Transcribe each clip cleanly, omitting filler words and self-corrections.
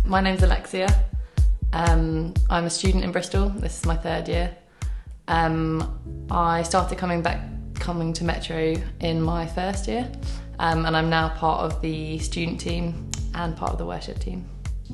My name's Alexia. I'm a student in Bristol. This is my third year. I started coming to Metro in my first year, and I'm now part of the student team and part of the worship team.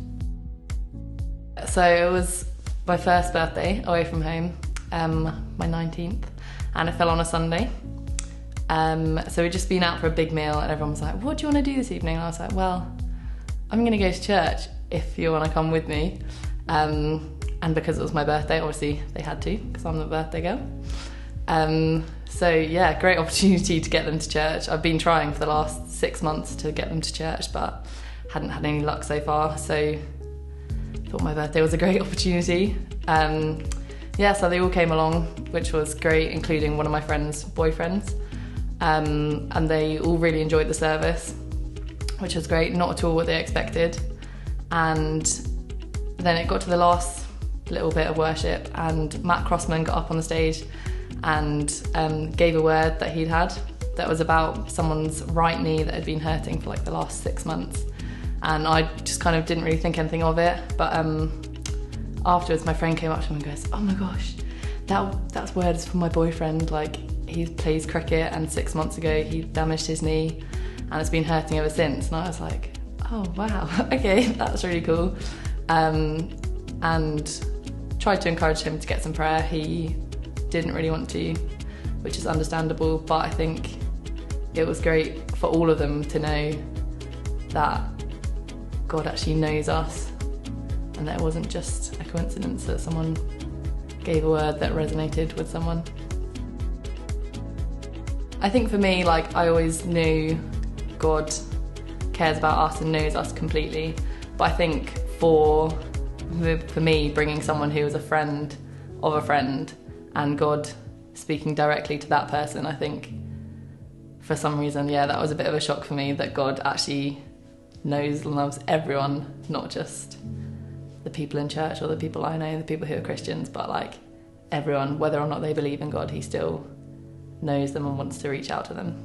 So it was my first birthday away from home, my 19th, and it fell on a Sunday. So we'd just been out for a big meal and everyone was like, what do you want to do this evening? And I was like, well, I'm going to go to church if you want to come with me. And because it was my birthday, obviously they had to, because I'm the birthday girl. So yeah, great opportunity to get them to church. I've been trying for the last 6 months to get them to church, but hadn't had any luck so far. So thought my birthday was a great opportunity. So they all came along, which was great, including one of my friend's boyfriends. And they all really enjoyed the service, which was great, not at all what they expected. And then it got to the last little bit of worship and Matt Crossman got up on the stage and gave a word that he'd had that was about someone's right knee that had been hurting for like the last 6 months. And I just kind of didn't really think anything of it. But afterwards my friend came up to him and goes, oh my gosh, that word is for my boyfriend. Like, he plays cricket and 6 months ago he damaged his knee and it's been hurting ever since. And I was like, oh wow, okay, that's really cool. And tried to encourage him to get some prayer. He didn't really want to, which is understandable, but I think it was great for all of them to know that God actually knows us and that it wasn't just a coincidence that someone gave a word that resonated with someone. I think for me, like, I always knew God cares about us and knows us completely, but I think for me, bringing someone who was a friend of a friend and God speaking directly to that person, I think for some reason, yeah, that was a bit of a shock for me, that God actually knows and loves everyone, not just the people in church or the people I know, the people who are Christians, but like everyone, whether or not they believe in God, he still knows them and wants to reach out to them.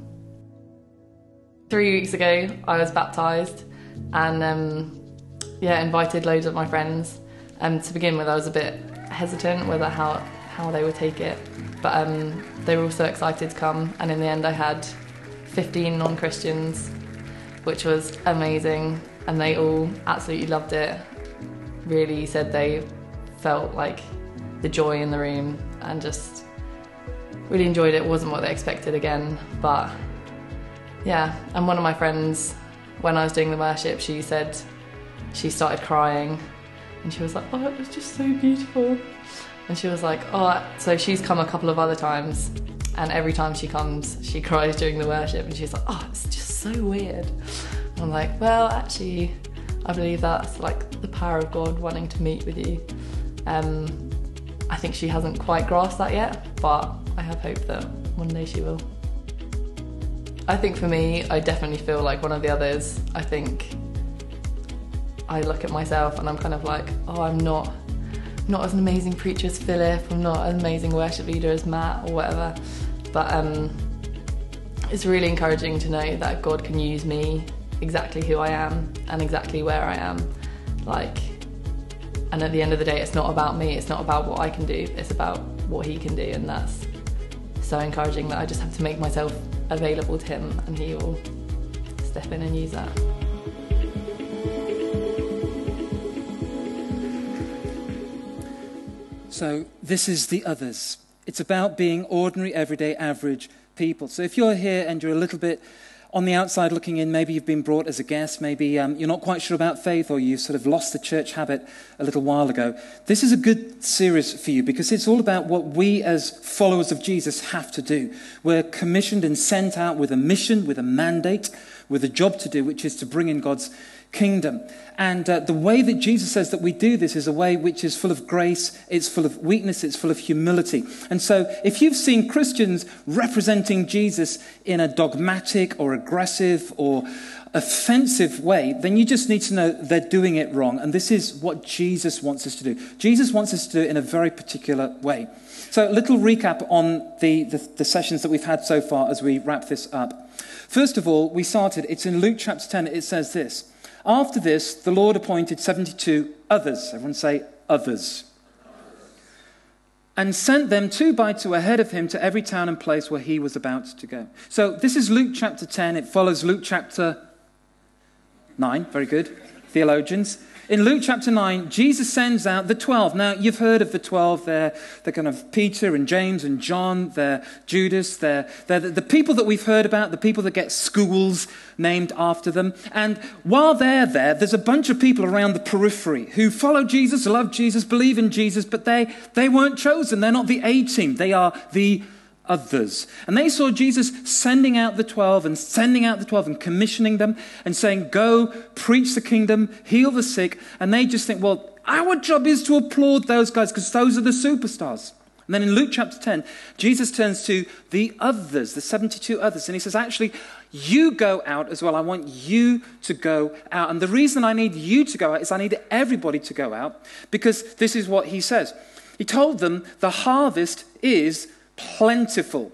3 weeks ago, I was baptised and invited loads of my friends. To begin with, I was a bit hesitant whether how they would take it, but they were all so excited to come, and in the end I had 15 non-Christians, which was amazing, and they all absolutely loved it. Really said they felt like the joy in the room and just really enjoyed it. It wasn't what they expected again, but yeah. And one of my friends, when I was doing the worship, she said she started crying and she was like, oh, it was just so beautiful. And she was like, oh, so she's come a couple of other times and every time she comes, she cries during the worship, and she's like, oh, it's just so weird. And I'm like, well, actually, I believe that's like the power of God wanting to meet with you. I think she hasn't quite grasped that yet, but I have hope that one day she will. I think for me, I definitely feel like one of the others. I think I look at myself and I'm kind of like, oh, I'm not as an amazing preacher as Philip, I'm not an amazing worship leader as Matt or whatever, but it's really encouraging to know that God can use me exactly who I am and exactly where I am. And at the end of the day, it's not about me, it's not about what I can do, it's about what he can do, and that's so encouraging that I just have to make myself available to him and he will step in and use that. So this is the others. It's about being ordinary, everyday, average people. So if you're here and you're a little bit on the outside looking in, maybe you've been brought as a guest, maybe you're not quite sure about faith, or you sort of lost the church habit a little while ago, this is a good series for you because it's all about what we as followers of Jesus have to do. We're commissioned and sent out with a mission, with a mandate, with a job to do, which is to bring in God's kingdom. And the way that Jesus says that we do this is a way which is full of grace, it's full of weakness, it's full of humility. And so if you've seen Christians representing Jesus in a dogmatic or aggressive or offensive way, then you just need to know they're doing it wrong. And this is what Jesus wants us to do. Jesus wants us to do it in a very particular way. So a little recap on the sessions that we've had so far as we wrap this up. First of all, we started, it's in Luke chapter 10, it says this: After this, the Lord appointed 72 others. Everyone say others. And sent them 2 by 2 ahead of him to every town and place where he was about to go. So this is Luke chapter 10. It follows Luke chapter 9. Very good, theologians. In Luke chapter 9, Jesus sends out the 12. Now, you've heard of the 12. They're kind of Peter and James and John. They're Judas. They're the people that we've heard about, the people that get schools named after them. And while they're there, there's a bunch of people around the periphery who follow Jesus, love Jesus, believe in Jesus, but they weren't chosen. They're not the A team. They are the others. And they saw Jesus sending out the 12 and commissioning them and saying, go, preach the kingdom, heal the sick. And they just think, well, our job is to applaud those guys because those are the superstars. And then in Luke chapter 10, Jesus turns to the others, the 72 others, and he says, actually, you go out as well. I want you to go out. And the reason I need you to go out is I need everybody to go out, because this is what he says. He told them the harvest is plentiful,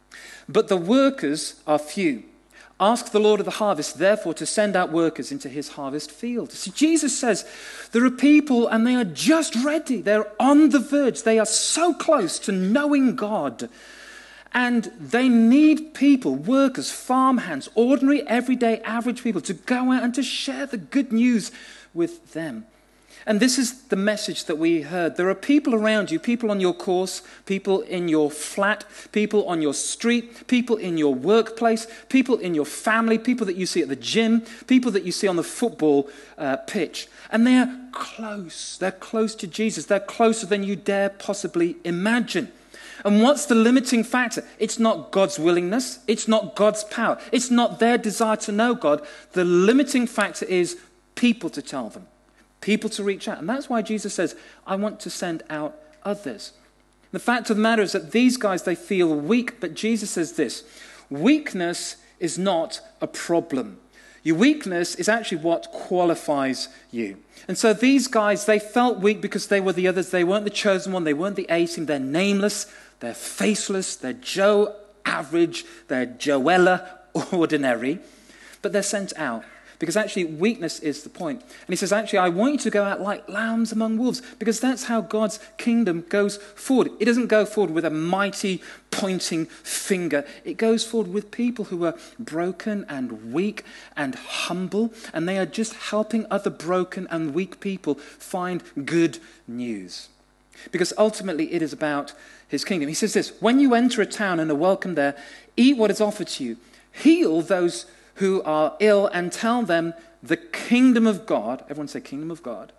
but the workers are few. Ask the Lord of the harvest, therefore, to send out workers into his harvest field. See, Jesus says there are people and they are just ready. They're on the verge. They are so close to knowing God. And they need people, workers, farmhands, ordinary, everyday, average people to go out and to share the good news with them. And this is the message that we heard. There are people around you, people on your course, people in your flat, people on your street, people in your workplace, people in your family, people that you see at the gym, people that you see on the football pitch. And they're close. They're close to Jesus. They're closer than you dare possibly imagine. And what's the limiting factor? It's not God's willingness. It's not God's power. It's not their desire to know God. The limiting factor is people to tell them. People to reach out. And that's why Jesus says, I want to send out others. The fact of the matter is that these guys, they feel weak, but Jesus says this: weakness is not a problem. Your weakness is actually what qualifies you. And so these guys, they felt weak because they were the others. They weren't the chosen one. They weren't the A team. They're nameless. They're faceless. They're Joe average. They're Joella ordinary. But they're sent out. Because actually weakness is the point. And he says, actually, I want you to go out like lambs among wolves, because that's how God's kingdom goes forward. It doesn't go forward with a mighty pointing finger. It goes forward with people who are broken and weak and humble, and they are just helping other broken and weak people find good news. Because ultimately it is about his kingdom. He says this: when you enter a town and are welcome there, eat what is offered to you. Heal those who are ill and tell them the kingdom of God, everyone say kingdom of God,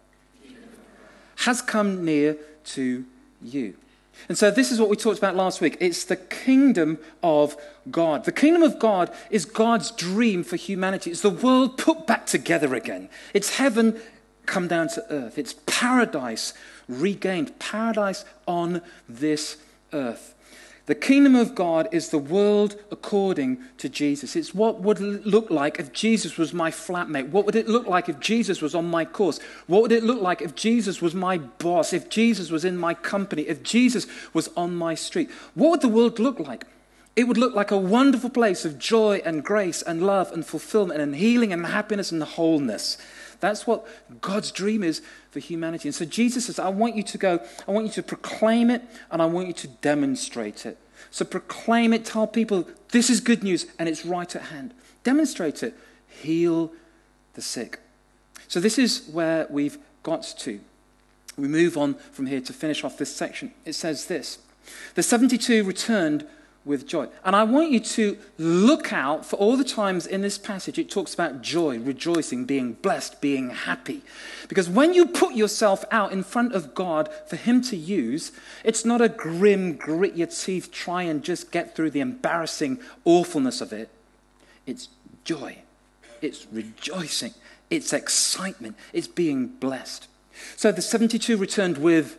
has come near to you. And so this is what we talked about last week. It's the kingdom of God. The kingdom of God is God's dream for humanity. It's the world put back together again. It's heaven come down to earth. It's paradise regained, paradise on this earth. The kingdom of God is the world according to Jesus. It's what would it look like if Jesus was my flatmate? What would it look like if Jesus was on my course? What would it look like if Jesus was my boss? If Jesus was in my company? If Jesus was on my street? What would the world look like? It would look like a wonderful place of joy and grace and love and fulfillment and healing and happiness and wholeness. That's what God's dream is for humanity. And so Jesus says, I want you to go, I want you to proclaim it, and I want you to demonstrate it. So proclaim it, tell people this is good news and it's right at hand. Demonstrate it. Heal the sick. So this is where we've got to. We move on from here to finish off this section. It says this: the 72 returned with joy. And I want you to look out for all the times in this passage it talks about joy, rejoicing, being blessed, being happy. Because when you put yourself out in front of God for him to use, it's not a grim, grit your teeth, try and just get through the embarrassing awfulness of it. It's joy. It's rejoicing. It's excitement. It's being blessed. So the 72 returned with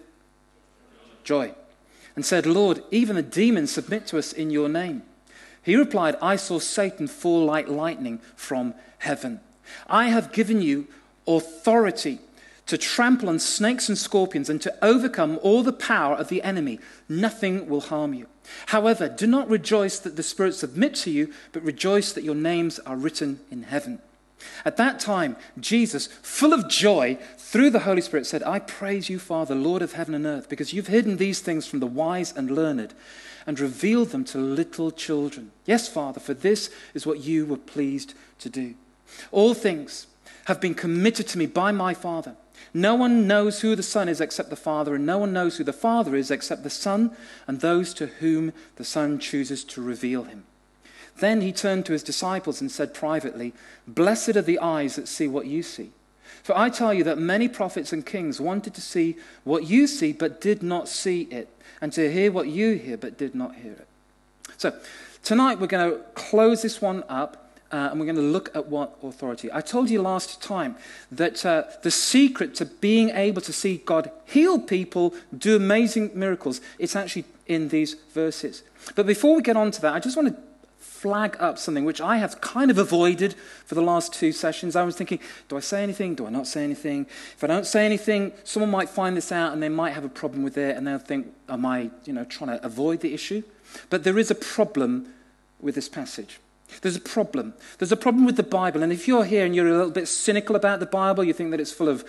joy and said, Lord, even the demons submit to us in your name. He replied, I saw Satan fall like lightning from heaven. I have given you authority to trample on snakes and scorpions and to overcome all the power of the enemy. Nothing will harm you. However, do not rejoice that the spirits submit to you, but rejoice that your names are written in heaven. At that time, Jesus, full of joy, through the Holy Spirit said, I praise you, Father, Lord of heaven and earth, because you've hidden these things from the wise and learned and revealed them to little children. Yes, Father, for this is what you were pleased to do. All things have been committed to me by my Father. No one knows who the Son is except the Father, and no one knows who the Father is except the Son and those to whom the Son chooses to reveal him. Then he turned to his disciples and said privately, Blessed are the eyes that see what you see. For I tell you that many prophets and kings wanted to see what you see but did not see it, and to hear what you hear but did not hear it. So tonight we're going to close this one up. And we're going to look at what authority. I told you last time that the secret to being able to see God heal people, do amazing miracles, it's actually in these verses. But before we get on to that, I just want to flag up something which I have kind of avoided for the last 2 sessions. I was thinking, do I say anything? Do I not say anything? If I don't say anything, someone might find this out and they might have a problem with it and they'll think, am I trying to avoid the issue? But there is a problem with this passage. There's a problem. There's a problem with the Bible. And if you're here and you're a little bit cynical about the Bible, you think that it's full of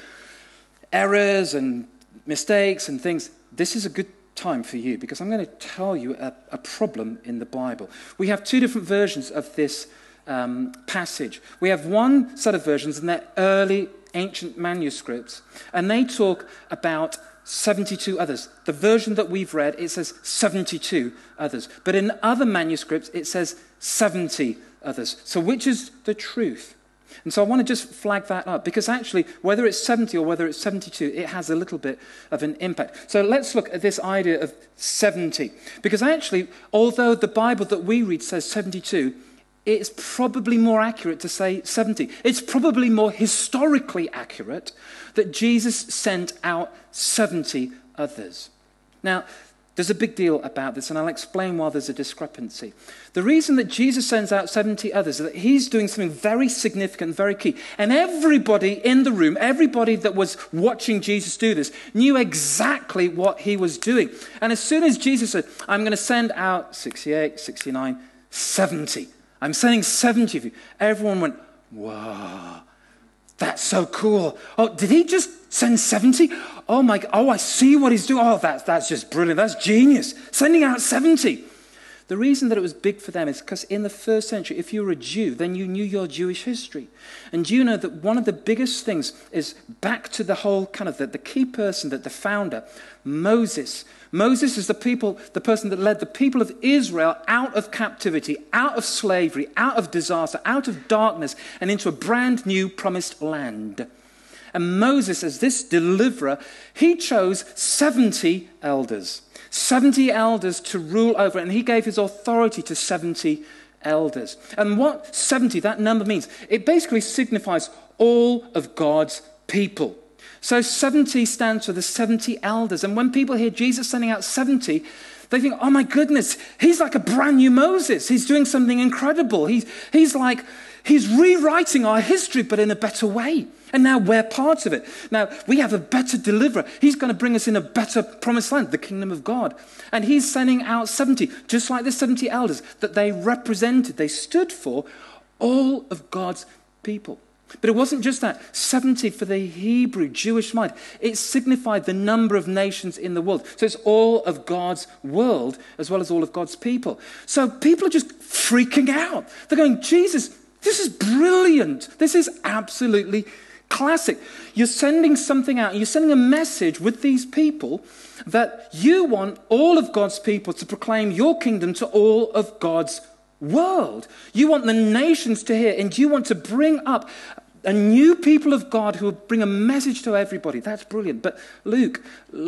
errors and mistakes and things, this is a good time for you, because I'm going to tell you a problem in the Bible. We have 2 different versions of this passage. We have one set of versions, and they're early ancient manuscripts, and they talk about 72 others. The version that we've read, it says 72 others. But in other manuscripts, it says 70 others. So which is the truth? And so I want to just flag that up, because actually, whether it's 70 or whether it's 72, it has a little bit of an impact. So let's look at this idea of 70. Because actually, although the Bible that we read says 72, it's probably more accurate to say 70. It's probably more historically accurate that Jesus sent out 70 others. Now, there's a big deal about this, and I'll explain why there's a discrepancy. The reason that Jesus sends out 70 others is that he's doing something very significant, very key. And everybody in the room, everybody that was watching Jesus do this, knew exactly what he was doing. And as soon as Jesus said, I'm going to send out 68, 69, 70. I'm sending 70 of you. Everyone went, whoa, that's so cool. Oh, did he just send 70? Oh my, I see what he's doing. Oh, that's just brilliant. That's genius. Sending out 70. The reason that it was big for them is because in the first century, if you were a Jew, then you knew your Jewish history. And you know that one of the biggest things is back to the whole kind of the key person, that the founder, Moses. Moses is the person that led the people of Israel out of captivity, out of slavery, out of disaster, out of darkness, and into a brand new promised land. And Moses, as this deliverer, he chose 70 elders. 70 elders to rule over, and he gave his authority to 70 elders. And what 70, that number means, it basically signifies all of God's people. So 70 stands for the 70 elders. And when people hear Jesus sending out 70, they think, oh my goodness, he's like a brand new Moses. He's doing something incredible. He's rewriting our history, but in a better way. And now we're part of it. Now we have a better deliverer. He's going to bring us in a better promised land, the kingdom of God. And he's sending out 70, just like the 70 elders that they represented. They stood for all of God's people. But it wasn't just that. 70 for the Hebrew Jewish mind. It signified the number of nations in the world. So it's all of God's world as well as all of God's people. So people are just freaking out. They're going, Jesus, this is brilliant. This is absolutely classic. You're sending something out. You're sending a message with these people that you want all of God's people to proclaim your kingdom to all of God's world. You want the nations to hear, and you want to bring up a new people of God who will bring a message to everybody. That's brilliant. But Luke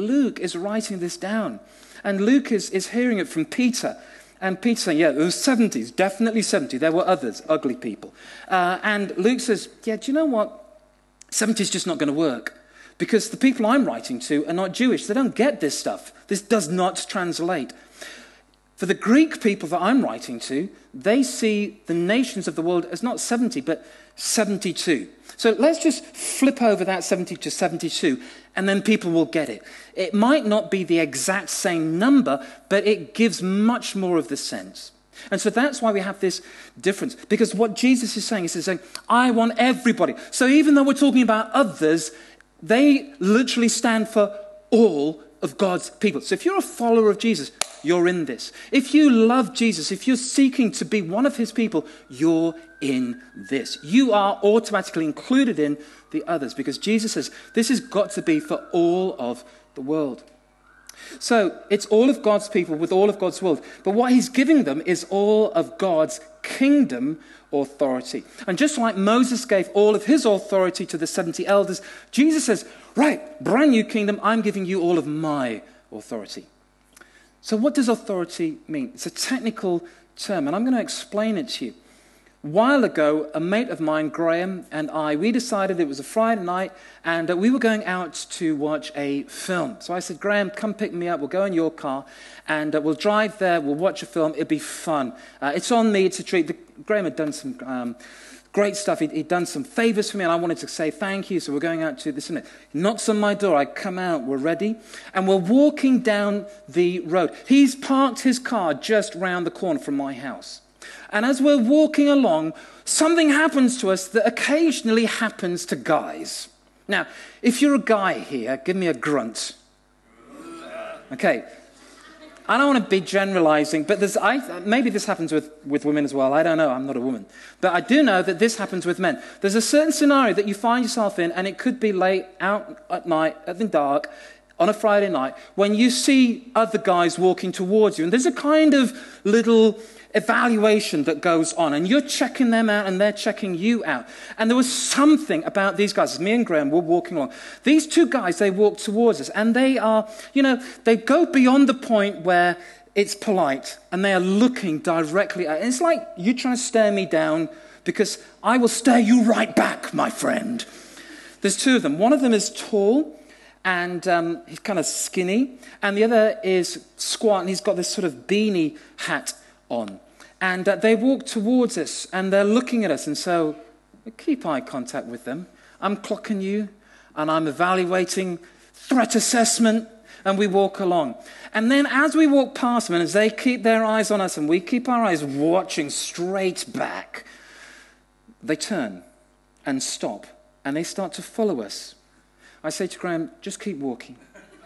is writing this down. And Luke is hearing it from Peter. And Peter's saying, yeah, it was 70s, definitely 70. There were others, ugly people. And Luke says, yeah, do you know what? 70 is just not going to work. Because the people I'm writing to are not Jewish. They don't get this stuff. This does not translate. For the Greek people that I'm writing to, they see the nations of the world as not 70, but 72. So let's just flip over that 70 to 72, and then people will get it. It might not be the exact same number, but it gives much more of the sense. And so that's why we have this difference. Because what Jesus is saying is saying, I want everybody. So even though we're talking about others, they literally stand for all of God's people. So if you're a follower of Jesus, you're in this. If you love Jesus, if you're seeking to be one of his people, you're in this. You are automatically included in the others, because Jesus says this has got to be for all of the world. So it's all of God's people with all of God's world. But what he's giving them is all of God's kingdom authority. And just like Moses gave all of his authority to the 70 elders, Jesus says, right, brand new kingdom, I'm giving you all of my authority. So what does authority mean? It's a technical term, and I'm going to explain it to you. A while ago, a mate of mine, Graham, and I, we decided it was a Friday night, and we were going out to watch a film. So I said, Graham, come pick me up. We'll go in your car, and we'll drive there. We'll watch a film. It'll be fun. It's on me. It's a treat. Graham had done some great stuff. He'd done some favors for me, and I wanted to say thank you. So we're going out to this, isn't it? He knocks on my door. I come out. We're ready, and we're walking down the road. He's parked his car just round the corner from my house. And as we're walking along, something happens to us that occasionally happens to guys. Now, if you're a guy here, give me a grunt. Okay. I don't want to be generalizing, but maybe this happens with women as well. I don't know. I'm not a woman. But I do know that this happens with men. There's a certain scenario that you find yourself in, and it could be late out at night, at the dark, on a Friday night, when you see other guys walking towards you. And there's a kind of little evaluation that goes on, and you're checking them out and they're checking you out. And there was something about these guys. As me and Graham were walking along, these two guys, they walk towards us, and they are, they go beyond the point where it's polite, and they are looking directly at it. It's like you trying to stare me down, because I will stare you right back, my friend. There's two of them. One of them is tall, and he's kind of skinny, and the other is squat, and he's got this sort of beanie hat on. And they walk towards us, and they're looking at us, and so we keep eye contact with them. I'm clocking you, and I'm evaluating threat assessment, and we walk along. And then as we walk past them, and as they keep their eyes on us, and we keep our eyes watching straight back, they turn and stop, and they start to follow us. I say to Graham, just keep walking.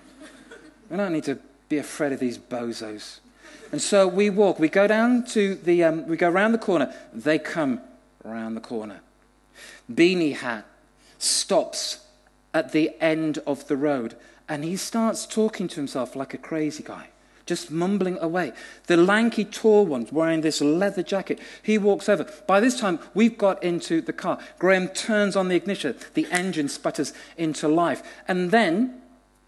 We don't need to be afraid of these bozos. And so we walk. We go down to we go around the corner. They come around the corner. Beanie hat stops at the end of the road, and he starts talking to himself like a crazy guy, just mumbling away. The lanky, tall one wearing this leather jacket, he walks over. By this time, we've got into the car. Graham turns on the ignition. The engine sputters into life. And then,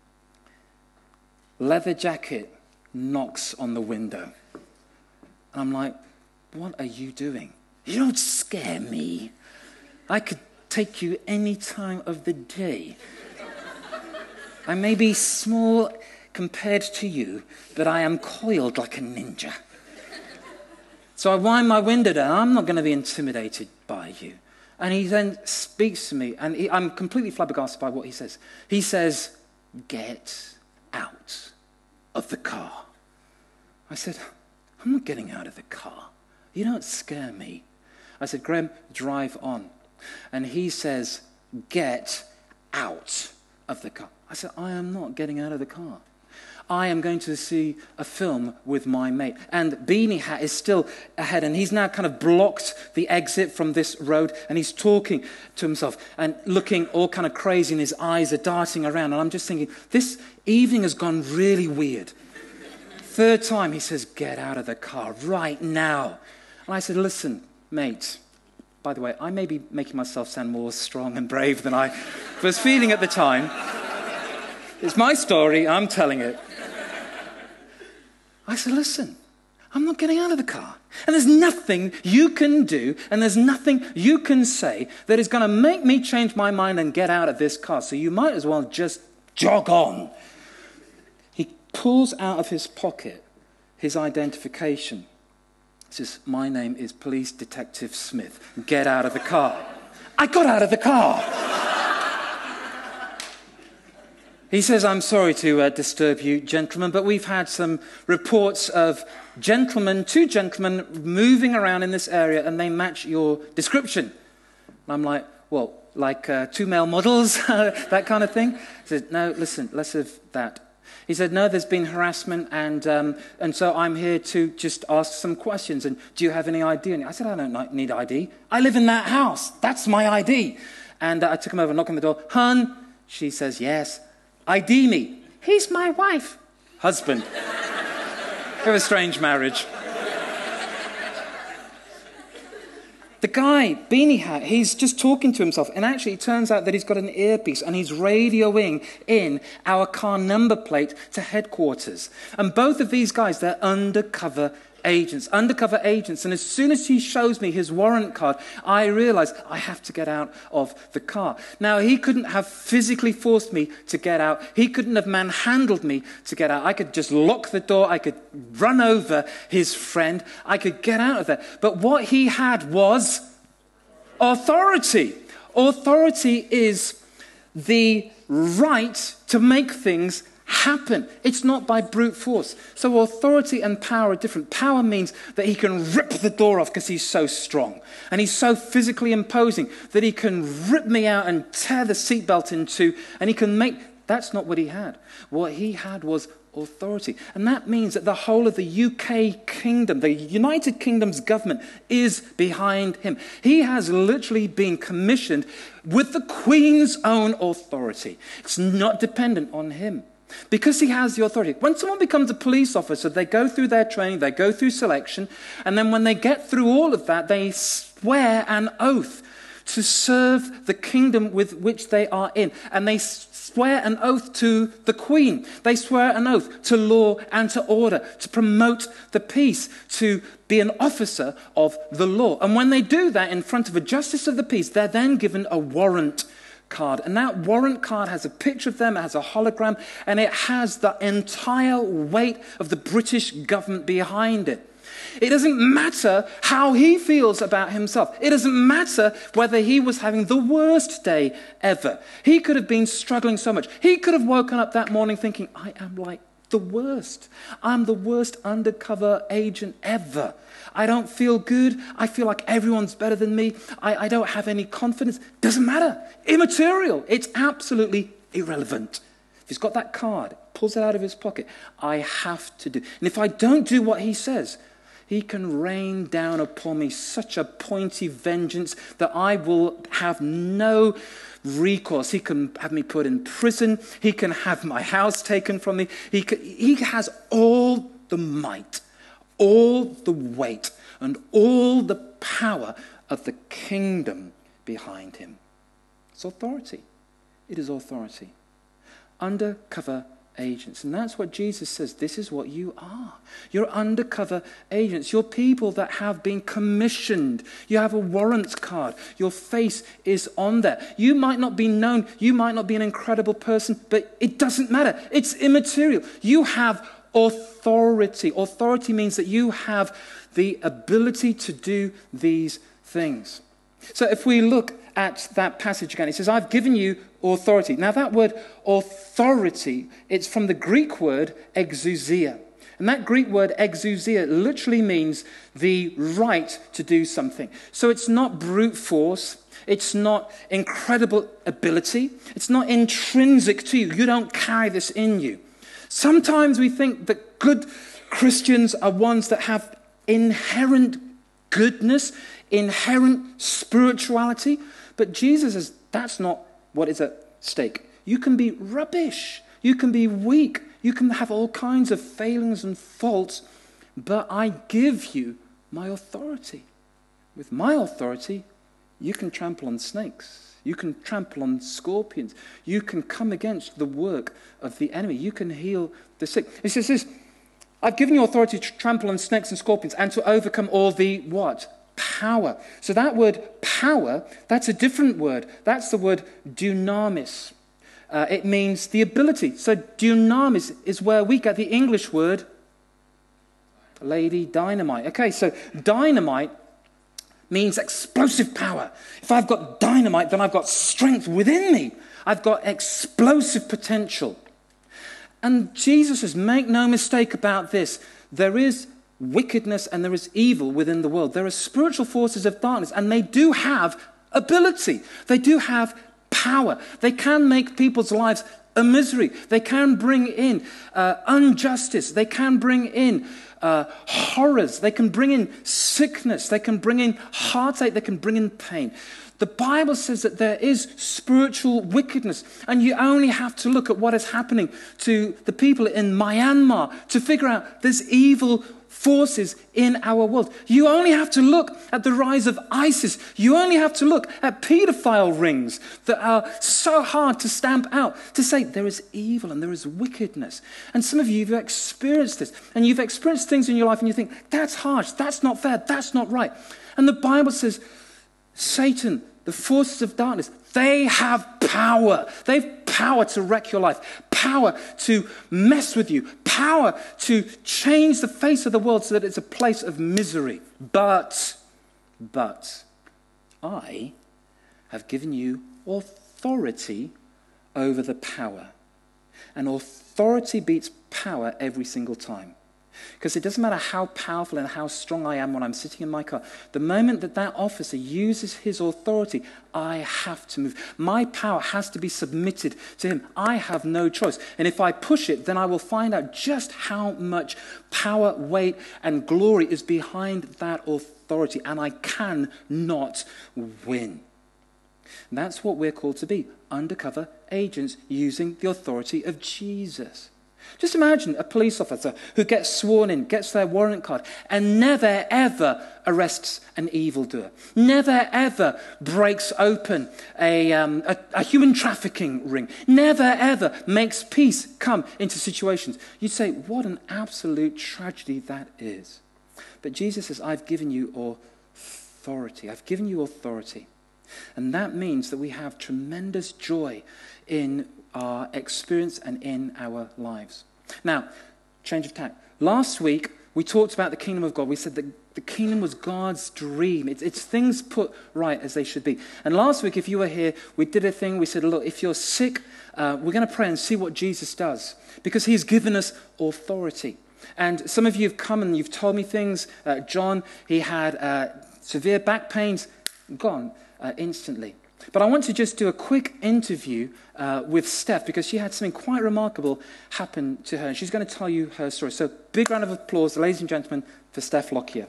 leather jacket knocks on the window. And I'm like, what are you doing? You don't scare me. I could take you any time of the day. I may be small compared to you, but I am coiled like a ninja. So I wind my window down. I'm not going to be intimidated by you. And he then speaks to me, and I'm completely flabbergasted by what he says. He says, get out of the car. I said, I'm not getting out of the car. You don't scare me. I said, Graham, drive on. And he says, get out of the car. I said, I am not getting out of the car. I am going to see a film with my mate. And Beanie Hat is still ahead, and he's now kind of blocked the exit from this road, and he's talking to himself and looking all kind of crazy, and his eyes are darting around. And I'm just thinking, this evening has gone really weird. Third time, he says, get out of the car right now. And I said, listen, mate, by the way, I may be making myself sound more strong and brave than I was feeling at the time. It's my story, I'm telling it. I said, listen, I'm not getting out of the car. And there's nothing you can do, and there's nothing you can say that is going to make me change my mind and get out of this car. So you might as well just jog on. He pulls out of his pocket his identification. He says, my name is Police Detective Smith. Get out of the car. I got out of the car. He says, I'm sorry to disturb you, gentlemen, but we've had some reports of two gentlemen moving around in this area, and they match your description. And I'm like, well, like two male models, that kind of thing? He said, no, listen, less of that. He said, no, there's been harassment, and so I'm here to just ask some questions, and do you have any ID? And I said, I don't need ID. I live in that house. That's my ID. And I took him over, knocked on the door. Hun, she says, yes. ID me. He's my wife. Husband. We have a strange marriage. The guy, beanie hat, he's just talking to himself. And actually, it turns out that he's got an earpiece and he's radioing in our car number plate to headquarters. And both of these guys, they're undercover agents. And as soon as he shows me his warrant card, I realize I have to get out of the car. Now, he couldn't have physically forced me to get out. He couldn't have manhandled me to get out. I could just lock the door. I could run over his friend. I could get out of there. But what he had was authority. Authority is the right to make things happen. It's not by brute force. So authority and power are different. Power means that he can rip the door off because he's so strong. And he's so physically imposing that he can rip me out and tear the seatbelt in two. And he can make... That's not what he had. What he had was authority. And that means that the whole of the UK kingdom, the United Kingdom's government, is behind him. He has literally been commissioned with the Queen's own authority. It's not dependent on him. Because he has the authority. When someone becomes a police officer, they go through their training, they go through selection, and then when they get through all of that, they swear an oath to serve the kingdom with which they are in. And they swear an oath to the Queen. They swear an oath to law and to order, to promote the peace, to be an officer of the law. And when they do that in front of a justice of the peace, they're then given a warrant card. And that warrant card has a picture of them, it has a hologram, and it has the entire weight of the British government behind it. It doesn't matter how he feels about himself. It doesn't matter whether he was having the worst day ever. He could have been struggling so much. He could have woken up that morning thinking, I am like the worst. I'm the worst undercover agent ever. I don't feel good. I feel like everyone's better than me. I don't have any confidence. Doesn't matter. Immaterial. It's absolutely irrelevant. If he's got that card, pulls it out of his pocket, I have to do. And if I don't do what he says, he can rain down upon me such a pointy vengeance that I will have no recourse. He can have me put in prison. He can have my house taken from me. He has all the might, all the weight, and all the power of the kingdom behind him. It's authority. It is authority. Undercover agents. And that's what Jesus says. This is what you are. You're undercover agents. You're people that have been commissioned. You have a warrant card. Your face is on there. You might not be known. You might not be an incredible person, but it doesn't matter. It's immaterial. You have authority. Authority means that you have the ability to do these things. So if we look at that passage again, it says, I've given you authority. Now that word authority, it's from the Greek word exousia. And that Greek word exousia literally means the right to do something. So it's not brute force. It's not incredible ability. It's not intrinsic to you. You don't carry this in you. Sometimes we think that good Christians are ones that have inherent goodness, inherent spirituality. But Jesus says that's not what is at stake. You can be rubbish. You can be weak. You can have all kinds of failings and faults. But I give you my authority. With my authority, you can trample on snakes. You can trample on scorpions. You can come against the work of the enemy. You can heal the sick. It says this, I've given you authority to trample on snakes and scorpions and to overcome all the what? Power. So that word power, that's a different word. That's the word dunamis. It means the ability. So dunamis is where we get the English word Lady Dynamite. Okay, so dynamite means explosive power. If I've got dynamite, then I've got strength within me. I've got explosive potential. And Jesus says, make no mistake about this. There is wickedness and there is evil within the world. There are spiritual forces of darkness, and they do have ability. They do have power. They can make people's lives a misery. They can bring in injustice. They can bring in horrors. They can bring in sickness. They can bring in heartache. They can bring in pain. The Bible says that there is spiritual wickedness, and you only have to look at what is happening to the people in Myanmar to figure out there's evil forces in our world. You only have to look at the rise of ISIS. You only have to look at paedophile rings that are so hard to stamp out, to say there is evil and there is wickedness. And some of you have experienced this, and you've experienced things in your life and you think, that's harsh, that's not fair, that's not right. And the Bible says, Satan, the forces of darkness, they have power. They've power to wreck your life, power to mess with you, power to change the face of the world so that it's a place of misery. But I have given you authority over the power. And authority beats power every single time. Because it doesn't matter how powerful and how strong I am when I'm sitting in my car. The moment that that officer uses his authority, I have to move. My power has to be submitted to him. I have no choice. And if I push it, then I will find out just how much power, weight, and glory is behind that authority. And I cannot win. And that's what we're called to be, undercover agents using the authority of Jesus. Just imagine a police officer who gets sworn in, gets their warrant card, and never, ever arrests an evildoer. Never, ever breaks open a human trafficking ring. Never, ever makes peace come into situations. You'd say, what an absolute tragedy that is. But Jesus says, I've given you authority. I've given you authority. And that means that we have tremendous joy in our experience and in our lives. Now, change of tack. Last week, we talked about the kingdom of God. We said that the kingdom was God's dream. It's things put right as they should be. And last week, if you were here, we did a thing. We said, look, if you're sick, we're going to pray and see what Jesus does. Because he's given us authority. And some of you have come and you've told me things. John, he had severe back pains, gone instantly. But I want to just do a quick interview with Steph, because she had something quite remarkable happen to her. And she's going to tell you her story. So big round of applause, ladies and gentlemen, for Steph Lockyer.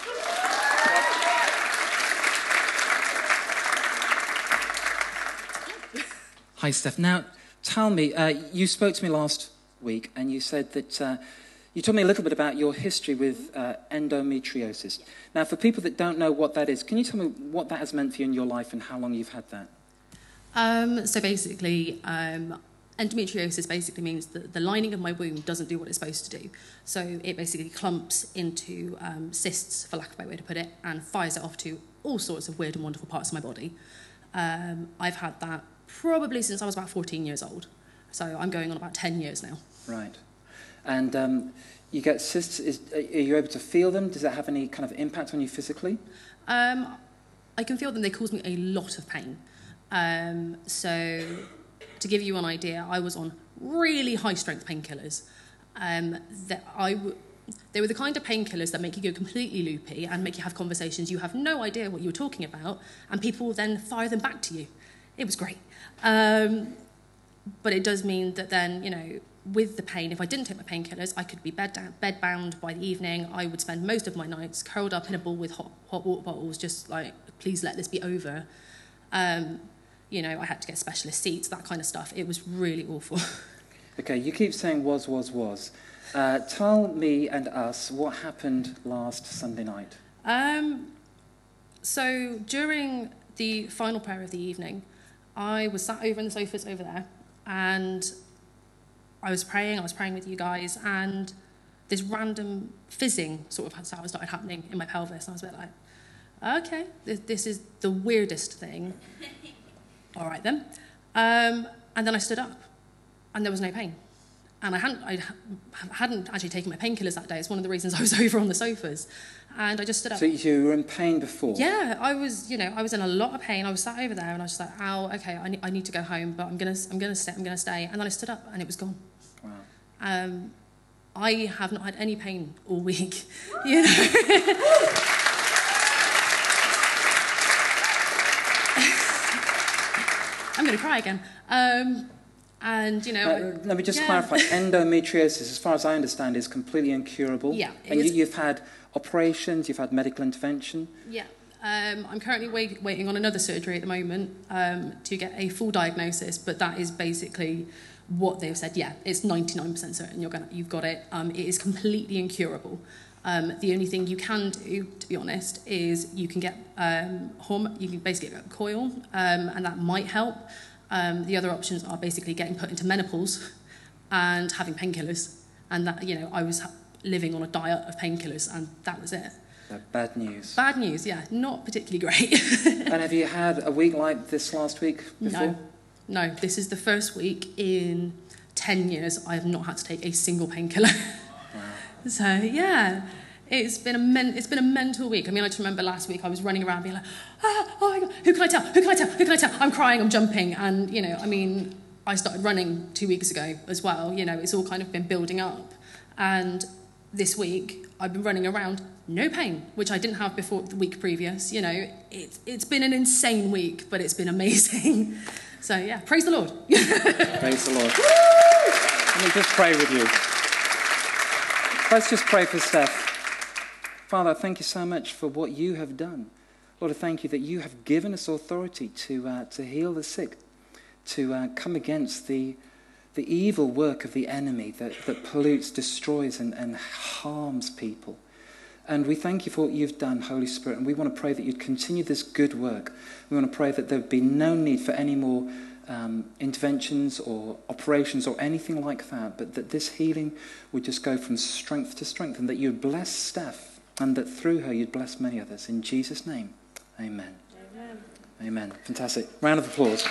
Hi, Steph. Now, tell me, you spoke to me last week and you said that you told me a little bit about your history with endometriosis. Now, for people that don't know what that is, can you tell me what that has meant for you in your life and how long you've had that? So basically, endometriosis basically means that the lining of my womb doesn't do what it's supposed to do. So it basically clumps into cysts, for lack of a better way to put it, and fires it off to all sorts of weird and wonderful parts of my body. I've had that probably since I was about 14 years old. So I'm going on about 10 years now. Right. And you get cysts, are you able to feel them? Does that have any kind of impact on you physically? I can feel them. They cause me a lot of pain. So to give you an idea, I was on really high-strength painkillers. They were the kind of painkillers that make you go completely loopy and make you have conversations you have no idea what you were talking about, and people then fire them back to you. It was great. But it does mean that then, you know, with the pain, if I didn't take my painkillers, I could be bed-bound by the evening. I would spend most of my nights curled up in a ball with hot water bottles, just like, please let this be over. You know, I had to get specialist seats, that kind of stuff. It was really awful. Okay, you keep saying was. Tell me and us what happened last Sunday night. So during the final prayer of the evening, I was sat over in the sofas over there, and I was praying with you guys, and this random fizzing sort of started happening in my pelvis. And I was a bit like, okay, this is the weirdest thing. All right then. And then I stood up, and there was no pain. And I hadn't actually taken my painkillers that day. It's one of the reasons I was over on the sofas. And I just stood up. So you were in pain before? Yeah, I was in a lot of pain. I was sat over there and I was just like, ow, okay, I need to go home, but I'm gonna stay. And then I stood up and it was gone. Wow. I have not had any pain all week, you know. I'm going to cry again. And, you know... let me just clarify. Endometriosis, as far as I understand, is completely incurable. Yeah. And you've had operations, you've had medical intervention. Yeah. I'm currently waiting on another surgery at the moment to get a full diagnosis, but that is basically what they've said. Yeah, it's 99% certain you've got it. It is completely incurable. The only thing you can do, to be honest, is you can get you can basically get a coil, and that might help. The other options are basically getting put into menopause and having painkillers. And that, you know, I was living on a diet of painkillers, and that was it. Bad news. Bad news, yeah, not particularly great. And have you had a week like this last week before? No, this is the first week in 10 years I have not had to take a single painkiller. Wow. So, yeah, it's been a mental week. I mean, I just remember last week I was running around being like, oh my God, who can I tell? I'm crying, I'm jumping. And, you know, I mean, I started running 2 weeks ago as well. You know, it's all kind of been building up. And this week I've been running around, no pain, which I didn't have before the week previous. You know, it's been an insane week, but it's been amazing. So, yeah, praise the Lord. Praise the Lord. Let me just pray with you. Let's just pray for Steph. Father, thank you so much for what you have done. Lord, I thank you that you have given us authority to heal the sick, to come against the evil work of the enemy that pollutes, destroys, and harms people. And we thank you for what you've done, Holy Spirit, and we want to pray that you'd continue this good work. We want to pray that there would be no need for any more interventions or operations or anything like that, but that this healing would just go from strength to strength, and that you'd bless Steph, and that through her you'd bless many others. In Jesus' name, amen. Amen. Amen. Fantastic. Round of applause.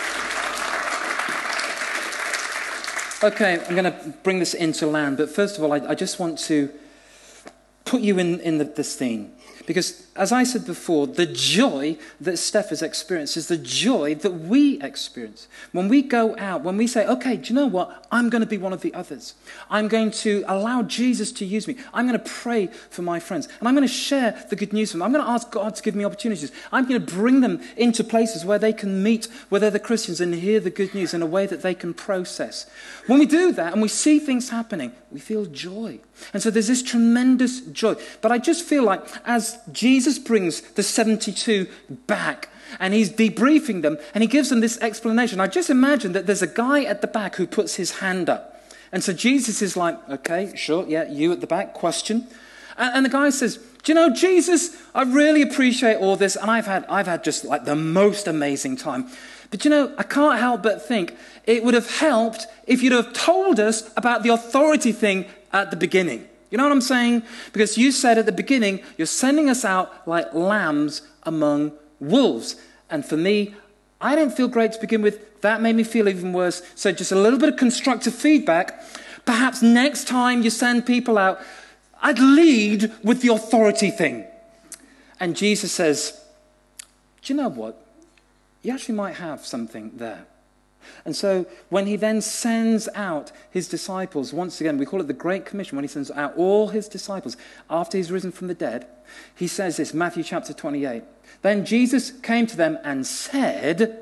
Okay, I'm going to bring this into land, but first of all, I just want to put you in this theme. Because, as I said before, the joy that Steph has experienced is the joy that we experience. When we go out, when we say, okay, do you know what? I'm going to be one of the others. I'm going to allow Jesus to use me. I'm going to pray for my friends. And I'm going to share the good news with them. I'm going to ask God to give me opportunities. I'm going to bring them into places where they can meet with other Christians and hear the good news in a way that they can process. When we do that and we see things happening, we feel joy. And so there's this tremendous joy. But I just feel like as Jesus brings the 72 back and he's debriefing them and he gives them this explanation, I just imagine that there's a guy at the back who puts his hand up. And so Jesus is like, okay, sure, yeah, you at the back, question. And the guy says, do you know, Jesus, I really appreciate all this, and I've had just like the most amazing time. But you know, I can't help but think it would have helped if you'd have told us about the authority thing at the beginning. You know what I'm saying? Because you said at the beginning, you're sending us out like lambs among wolves. And for me, I didn't feel great to begin with. That made me feel even worse. So just a little bit of constructive feedback. Perhaps next time you send people out, I'd lead with the authority thing. And Jesus says, do you know what? You actually might have something there. And so when he then sends out his disciples, once again, we call it the Great Commission, when he sends out all his disciples after he's risen from the dead, he says this, Matthew chapter 28. Then Jesus came to them and said,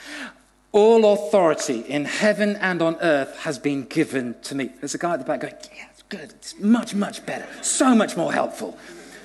all authority in heaven and on earth has been given to me. There's a guy at the back going, yeah, it's good. It's much, much better. So much more helpful.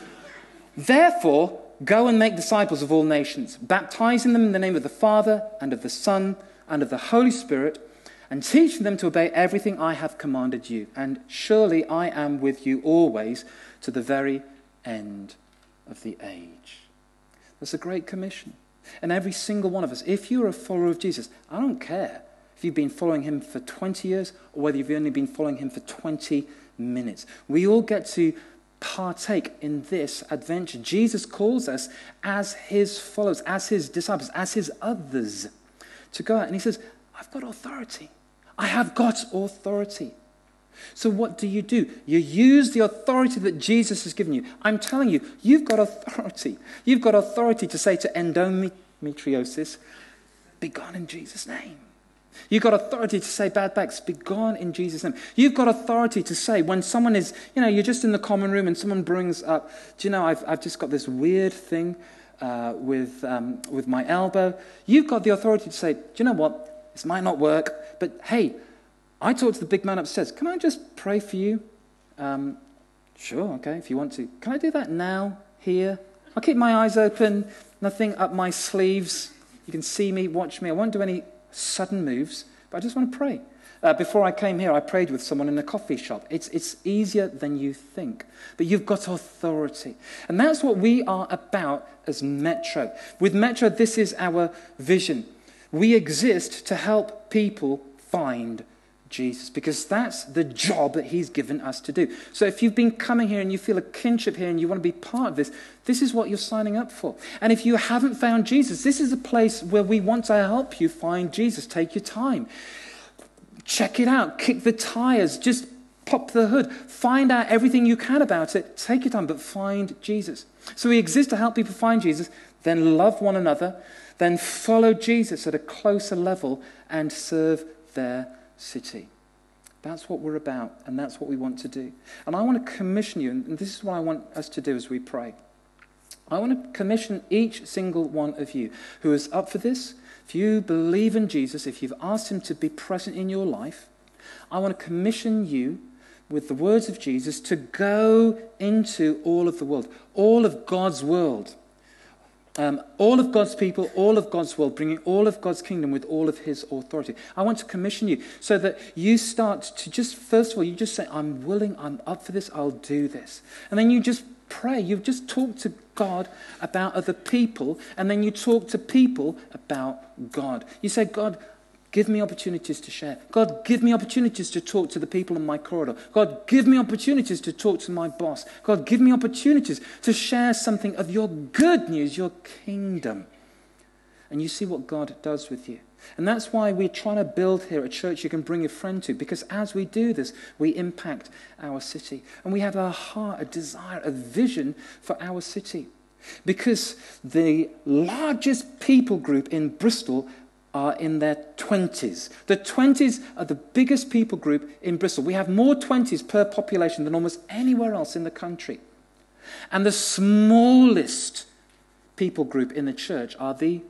Therefore, go and make disciples of all nations, baptizing them in the name of the Father and of the Son and of the Holy Spirit, and teaching them to obey everything I have commanded you. And surely I am with you always to the very end of the age. That's a great commission. And every single one of us, if you're a follower of Jesus, I don't care if you've been following him for 20 years or whether you've only been following him for 20 minutes. We all get to partake in this adventure. Jesus calls us as his followers, as his disciples, as his others, to go out. And he says, I've got authority. I have got authority. So what do? You use the authority that Jesus has given you. I'm telling you, you've got authority. You've got authority to say to endometriosis, be gone in Jesus' name. You've got authority to say bad backs, be gone in Jesus' name. You've got authority to say when someone is, you're just in the common room and someone brings up, do you know, I've just got this weird thing with my elbow. You've got the authority to say, do you know what, this might not work, but hey, I talked to the big man upstairs. Can I just pray for you? Sure, okay, if you want to. Can I do that now, here? I'll keep my eyes open, nothing up my sleeves. You can see me, watch me. I won't do any sudden moves, but I just want to pray. Before I came here, I prayed with someone in a coffee shop. It's easier than you think. But you've got authority. And that's what we are about as Metro. With Metro, this is our vision. We exist to help people find Jesus, because that's the job that he's given us to do. So if you've been coming here and you feel a kinship here and you want to be part of this, this is what you're signing up for. And if you haven't found Jesus, this is a place where we want to help you find Jesus. Take your time. Check it out. Kick the tires. Just pop the hood. Find out everything you can about it. Take your time, but find Jesus. So we exist to help people find Jesus, then love one another, then follow Jesus at a closer level and serve their city. That's what we're about, and that's what we want to do. And I want to commission you, and this is what I want us to do as we pray. I want to commission each single one of you who is up for this. If you believe in Jesus, if you've asked him to be present in your life, I want to commission you with the words of Jesus to go into all of the world, all of God's world. All of God's people, all of God's world, bringing all of God's kingdom with all of his authority. I want to commission you so that you start to just, first of all, you just say, I'm willing, I'm up for this, I'll do this. And then you just pray. You just talk to God about other people, and then you talk to people about God. You say, God, give me opportunities to share. God, give me opportunities to talk to the people in my corridor. God, give me opportunities to talk to my boss. God, give me opportunities to share something of your good news, your kingdom. And you see what God does with you. And that's why we're trying to build here a church you can bring a friend to, because as we do this, we impact our city. And we have a heart, a desire, a vision for our city. Because the largest people group in Bristol are in their 20s. The 20s are the biggest people group in Bristol. We have more 20s per population than almost anywhere else in the country. And the smallest people group in the church are the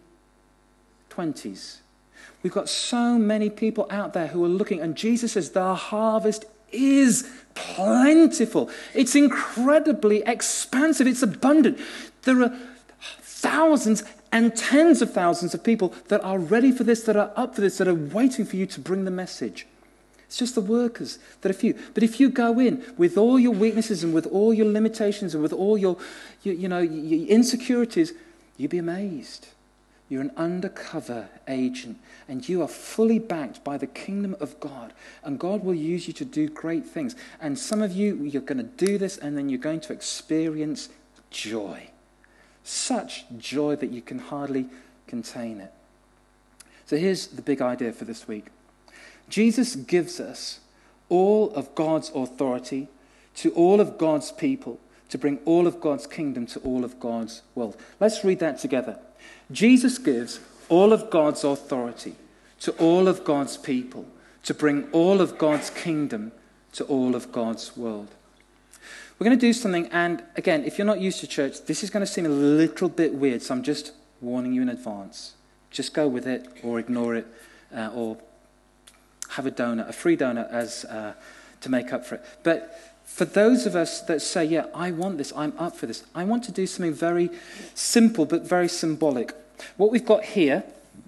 20s. We've got so many people out there who are looking, and Jesus says the harvest is plentiful. It's incredibly expansive. It's abundant. There are thousands and tens of thousands of people that are ready for this, that are up for this, that are waiting for you to bring the message. It's just the workers that are few. But if you go in with all your weaknesses and with all your limitations and with all your insecurities, you'd be amazed. You're an undercover agent, and you are fully backed by the kingdom of God. And God will use you to do great things. And some of you, you're going to do this, and then you're going to experience joy. Such joy that you can hardly contain it. So here's the big idea for this week. Jesus gives us all of God's authority to all of God's people to bring all of God's kingdom to all of God's world. Let's read that together. Jesus gives all of God's authority to all of God's people to bring all of God's kingdom to all of God's world. We're going to do something, and again, if you're not used to church, this is going to seem a little bit weird, so I'm just warning you in advance. Just go with it, or ignore it, or have a donut, a free donut as to make up for it. But for those of us that say, yeah, I want this, I'm up for this, I want to do something very simple but very symbolic. What we've got here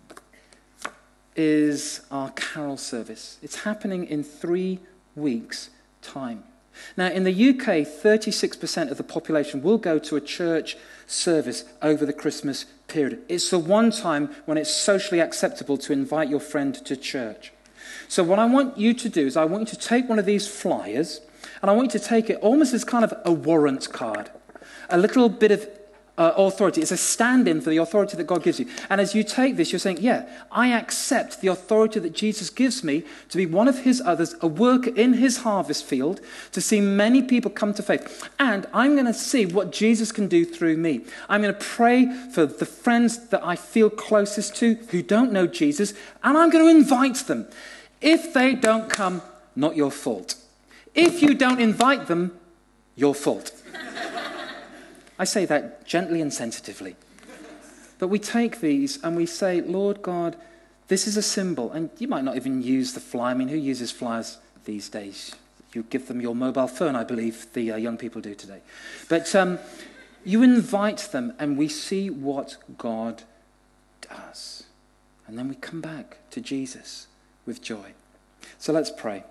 is our carol service. It's happening in 3 weeks' time. Now, in the UK, 36% of the population will go to a church service over the Christmas period. It's the one time when it's socially acceptable to invite your friend to church. So what I want you to do is I want you to take one of these flyers, and I want you to take it almost as kind of a warrant card, a little bit of authority. It's a stand-in for the authority that God gives you. And as you take this, you're saying, yeah, I accept the authority that Jesus gives me to be one of his others, a worker in his harvest field, to see many people come to faith. And I'm going to see what Jesus can do through me. I'm going to pray for the friends that I feel closest to who don't know Jesus, and I'm going to invite them. If they don't come, not your fault. If you don't invite them, your fault. I say that gently and sensitively. But we take these and we say, Lord God, this is a symbol. And you might not even use the flyer. I mean, who uses flyers these days? You give them your mobile phone, I believe the young people do today. But you invite them and we see what God does. And then we come back to Jesus with joy. So let's pray.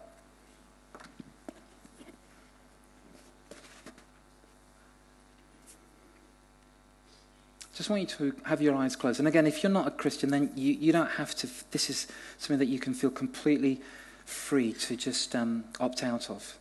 Just want you to have your eyes closed. And again, if you're not a Christian, then you don't have to. This is something that you can feel completely free to just opt out of.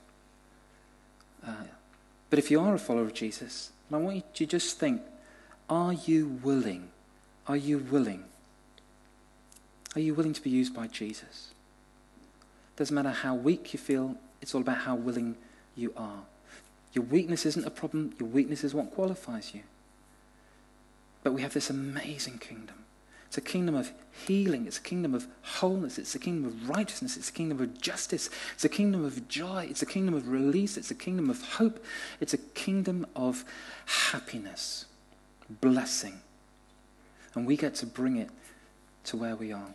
But if you are a follower of Jesus, I want you to just think, are you willing? Are you willing? Are you willing to be used by Jesus? Doesn't matter how weak you feel, it's all about how willing you are. Your weakness isn't a problem, your weakness is what qualifies you. But we have this amazing kingdom. It's a kingdom of healing. It's a kingdom of wholeness. It's a kingdom of righteousness. It's a kingdom of justice. It's a kingdom of joy. It's a kingdom of release. It's a kingdom of hope. It's a kingdom of happiness, blessing. And we get to bring it to where we are.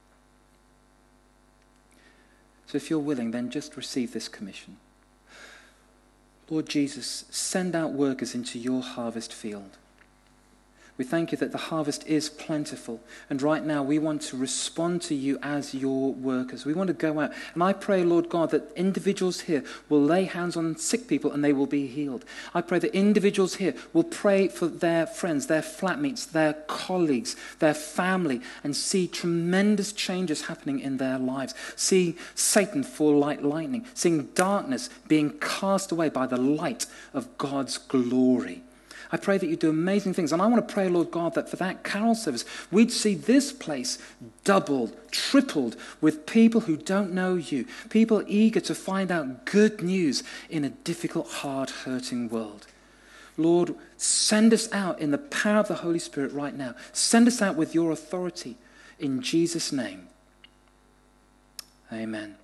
So if you're willing, then just receive this commission. Lord Jesus, send out workers into your harvest field. We thank you that the harvest is plentiful. And right now we want to respond to you as your workers. We want to go out. And I pray, Lord God, that individuals here will lay hands on sick people and they will be healed. I pray that individuals here will pray for their friends, their flatmates, their colleagues, their family, and see tremendous changes happening in their lives. See Satan fall like lightning. Seeing darkness being cast away by the light of God's glory. I pray that you do amazing things. And I want to pray, Lord God, that for that carol service, we'd see this place doubled, tripled with people who don't know you, people eager to find out good news in a difficult, hard, hurting world. Lord, send us out in the power of the Holy Spirit right now. Send us out with your authority in Jesus' name. Amen.